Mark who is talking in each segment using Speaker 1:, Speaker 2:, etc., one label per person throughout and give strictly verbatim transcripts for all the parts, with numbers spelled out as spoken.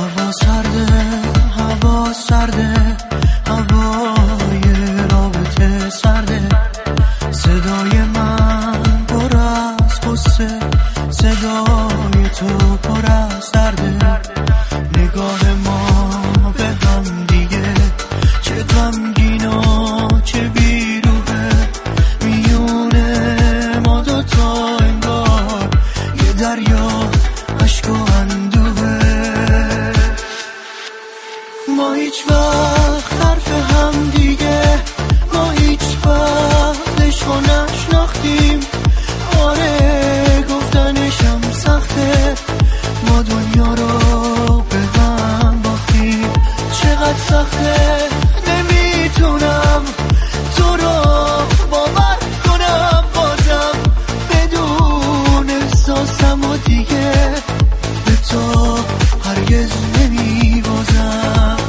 Speaker 1: هوا سرده، هوا سرده، هوای رابطه سرده. صدای من پر از قصه، صدای تو پر از درده. نگاه ما به هم دیگه چه غمگین و چه بیروحه. میونه ما دوتا انگار یه دریا عشق و اندوهه. ما هیچ وقت حرف هم دیگه، ما هیچ وقت عشق و نشناختیم. آره گفتنشم سخته، ما دنیا رو به هم باختیم. چقدر سخته نمیتونم تو رو باور کنم، بازم بدون احساسم و دیگه به تو هرگز نمیبازم.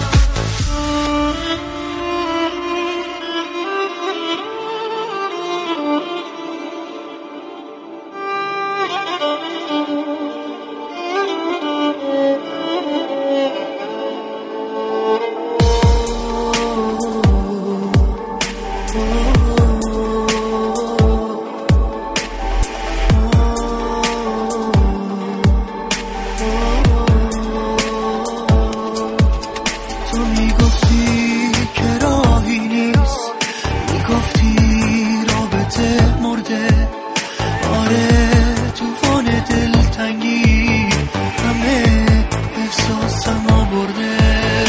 Speaker 1: تو میگفتی که راهی نیست، میگفتی رابطه مرده. آره توفان دلتنگی همه احساسم برده.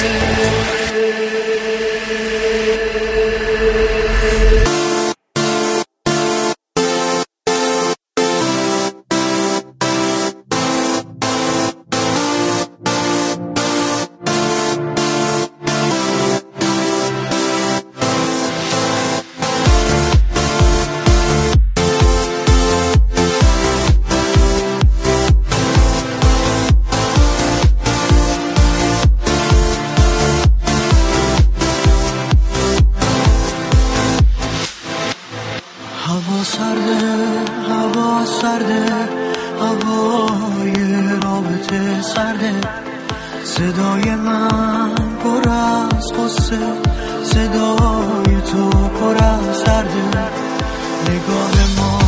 Speaker 1: هوا سرده، هوا سرده، هوای رابطه سرده. صدای من پر از قصه، صدای تو پر از درده. نگاه ما